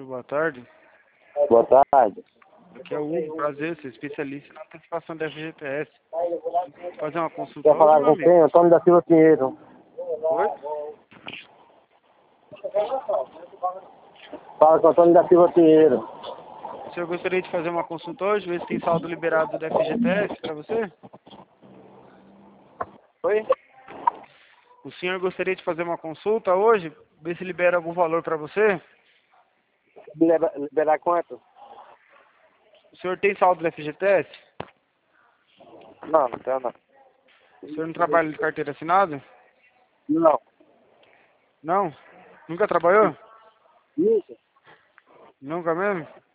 Oi, boa tarde. Boa tarde. Aqui é o Hugo, prazer, sou especialista na antecipação da FGTS. Fazer uma consulta Quer hoje, falar meu com amigo? quem? Antônio da Silva Pinheiro. Oi? Fala com Antônio da Silva Pinheiro. O senhor gostaria de fazer uma consulta hoje, ver se tem saldo liberado da FGTS para você? Oi? O senhor gostaria de fazer uma consulta hoje, ver se libera algum valor para você? Liberar quanto? O senhor tem saldo da FGTS? Não, não tenho não. O senhor não trabalha de carteira assinada? Não. Não? Nunca trabalhou? Isso? Nunca mesmo?